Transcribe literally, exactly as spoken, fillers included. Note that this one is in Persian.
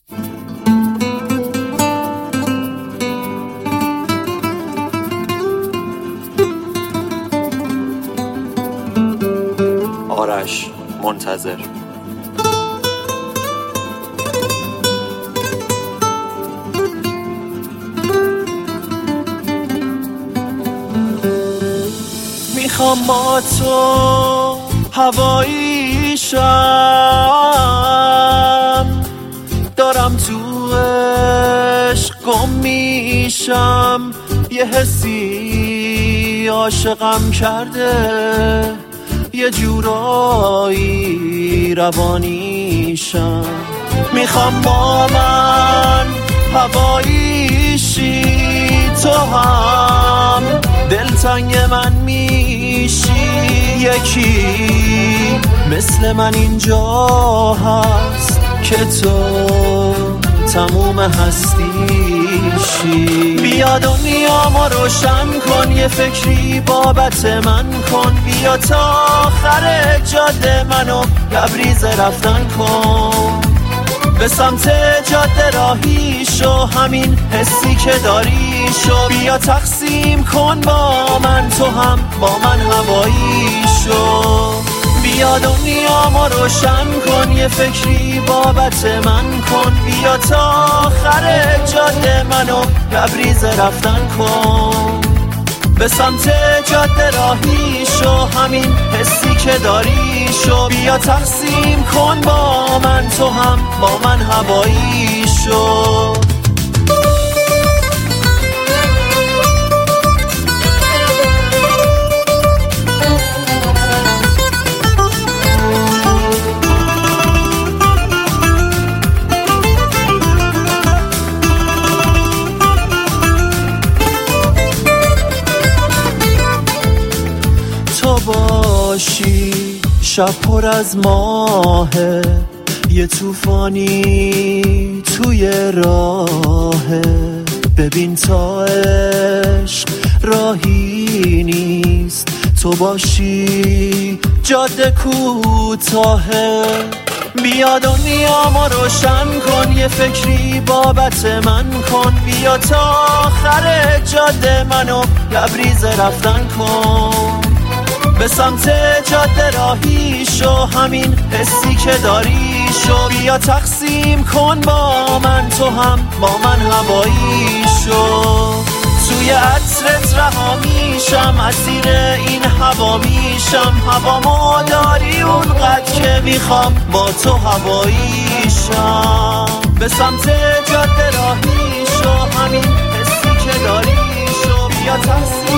آرش منتظر. میخوام با تو هوایی شم، دارم تو عشق گم میشم، یه حسی عاشقم کرده، یه جورایی روانیشم. میخوام با من هوایی شی، تو هم دلتنگ من میشی، یکی مثل من اینجا هست که تو تموم هستیشی. بیا دنیامو روشن کن، یه فکری بابت من کن، بیا تا آخر جاده منو لبریز رفتن کن، به سمت جاده راهی شو، همین حسی که داری شو، بیا تقسیم کن با من، تو هم با من هوایی شو. بیا دنیامو روشن کن، یه فکری بابت من کن، بیا تا آخر جاده منو لبریز رفتن کن، به سمت جاده راهی شو، همین حسی که داری شو، بیا تقسیم کن با من، تو هم با من هوایی شو. باشی شب پر از ماهه، یه طوفانی توی راهه، ببین تا عشق راهی نیست، تو باشی جاده کوتاهه. بیا دنیامو روشن کن، یه فکری بابت من کن، بیا تا آخر جاده منو لبریز رفتن کن، به سمت جاده راهی شو، همین حسی که داری شو، بیا تقسیم کن با من، تو هم با من هوایی شو. توی عطرت رها میشم، اسیر این هوا میشم، هوامو داری اونقدر که میخوام با تو هوایی شم، به سمت جاده راهی شو، همین حسی که داری شو، بیا تقسیم